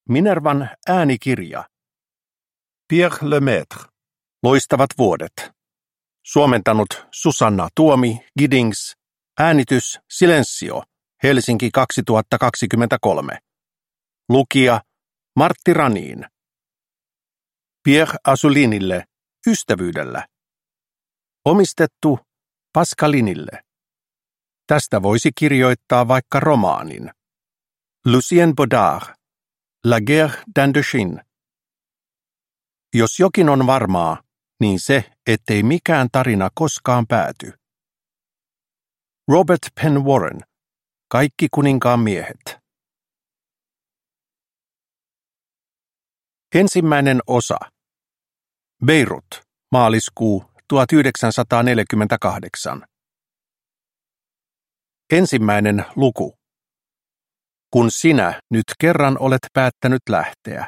Minervan äänikirja. Pierre Lemaitre. Loistavat vuodet. Suomentanut Susanna Tuomi Giddings. Äänitys Silenzio. Helsinki 2023. Lukija Martti Raniin. Pierre Asulinille ystävyydellä. Omistettu Pascalinille. Tästä voisi kirjoittaa vaikka romaanin. Lucien Baudard. La guerre d'Indochine. Jos jokin on varmaa, niin se, ettei mikään tarina koskaan pääty. Robert Penn Warren. Kaikki kuninkaan miehet. Ensimmäinen osa. Beirut, maaliskuu 1948. Ensimmäinen luku. Kun sinä nyt kerran olet päättänyt lähteä.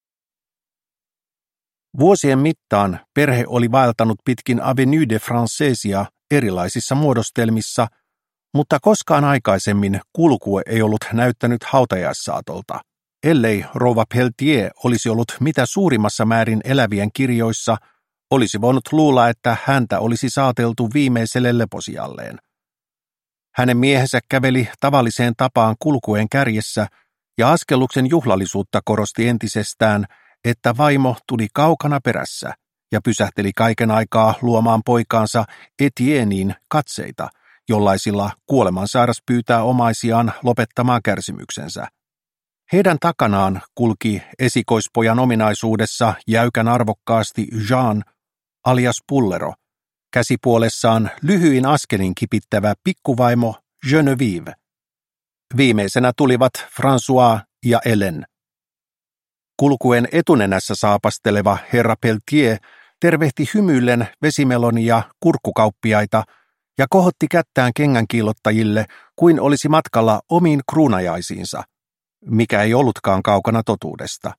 Vuosien mittaan perhe oli vaeltanut pitkin Avenue de Françaisia erilaisissa muodostelmissa, mutta koskaan aikaisemmin kulkue ei ollut näyttänyt hautajaissaatolta, ellei rouva Peltier olisi ollut mitä suurimmassa määrin elävien kirjoissa, olisi voinut luulla, että häntä olisi saateltu viimeiselle leposijalleen. Hänen miehensä käveli tavalliseen tapaan kulkueen kärjessä, ja askelluksen juhlallisuutta korosti entisestään, että vaimo tuli kaukana perässä ja pysähteli kaiken aikaa luomaan poikaansa Etiennein katseita, jollaisilla kuolemansairas pyytää omaisiaan lopettamaan kärsimyksensä. Heidän takanaan kulki esikoispojan ominaisuudessa jäykän arvokkaasti Jean alias Pullero, käsipuolessaan lyhyin askelin kipittävä pikkuvaimo Genevieve. Viimeisenä tulivat François ja Hélène. Kulkuen etunenässä saapasteleva herra Peltier tervehti hymyillen vesimeloni- ja kurkkukauppiaita ja kohotti kättään kengänkiillottajille kuin olisi matkalla omiin kruunajaisiinsa, mikä ei ollutkaan kaukana totuudesta.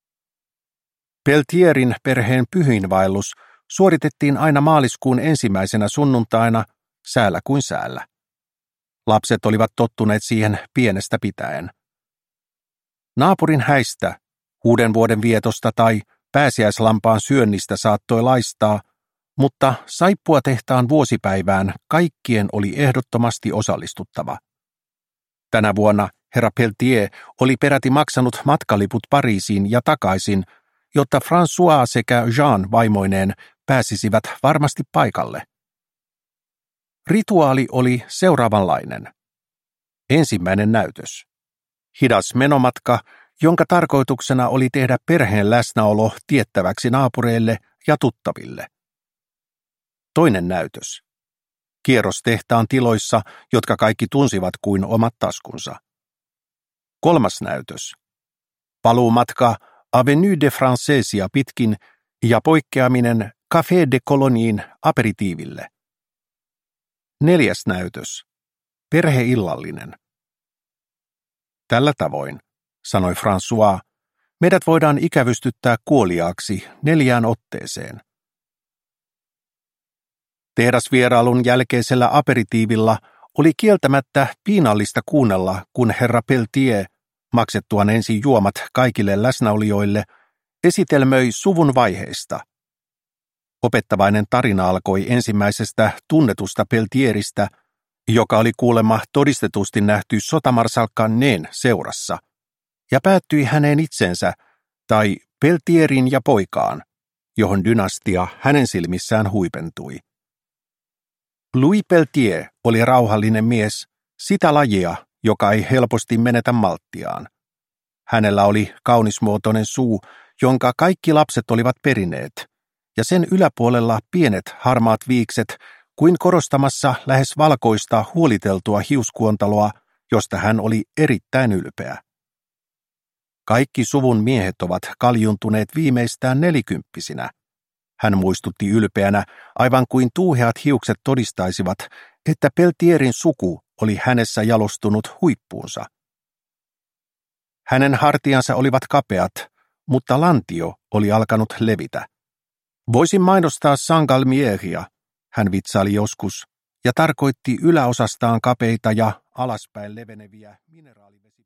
Peltierin perheen pyhiinvaellus suoritettiin aina maaliskuun ensimmäisenä sunnuntaina, säällä kuin säällä. Lapset olivat tottuneet siihen pienestä pitäen. Naapurin häistä, uuden vuoden vietosta tai pääsiäislampaan syönnistä saattoi laistaa, mutta saippuatehtaan vuosipäivään kaikkien oli ehdottomasti osallistuttava. Tänä vuonna herra Peltier oli peräti maksanut matkaliput Pariisiin ja takaisin, jotta François sekä Jean vaimoineen pääsisivät varmasti paikalle. Rituaali oli seuraavanlainen. Ensimmäinen näytös. Hidas menomatka, jonka tarkoituksena oli tehdä perheen läsnäolo tiettäväksi naapureille ja tuttaville. Toinen näytös. Kierros tehtaan tiloissa, jotka kaikki tunsivat kuin omat taskunsa. Kolmas näytös. Paluumatka Avenue de Françaisia pitkin ja poikkeaminen Café de Colognin aperitiiville. Neljäs näytös. Perheillallinen. Tällä tavoin, sanoi François, meidät voidaan ikävystyttää kuoliaaksi 4 otteeseen. Tehdasvierailun jälkeisellä aperitiivilla oli kieltämättä piinallista kuunnella, kun herra Peltier, maksettuaan ensin juomat kaikille läsnäolijoille, esitelmöi suvun vaiheista. Opettavainen tarina alkoi ensimmäisestä tunnetusta Peltieristä, joka oli kuulemma todistetusti nähty sotamarsalkka Nén seurassa, ja päättyi häneen itsensä, tai Peltierin ja poikaan, johon dynastia hänen silmissään huipentui. Louis Peltier oli rauhallinen mies, sitä lajia, joka ei helposti menetä malttiaan. Hänellä oli kaunismuotoinen suu, jonka kaikki lapset olivat perineet, ja sen yläpuolella pienet harmaat viikset kuin korostamassa lähes valkoista huoliteltua hiuskuontaloa, josta hän oli erittäin ylpeä. Kaikki suvun miehet ovat kaljuntuneet viimeistään 40-vuotiaina. Hän muistutti ylpeänä, aivan kuin tuuheat hiukset todistaisivat, että Peltierin suku oli hänessä jalostunut huippuunsa. Hänen hartiansa olivat kapeat, mutta lantio oli alkanut levitä. Voisin mainostaa Saint-Galmieria, hän vitsaili joskus, ja tarkoitti yläosastaan kapeita ja alaspäin leveneviä mineraalivesiä.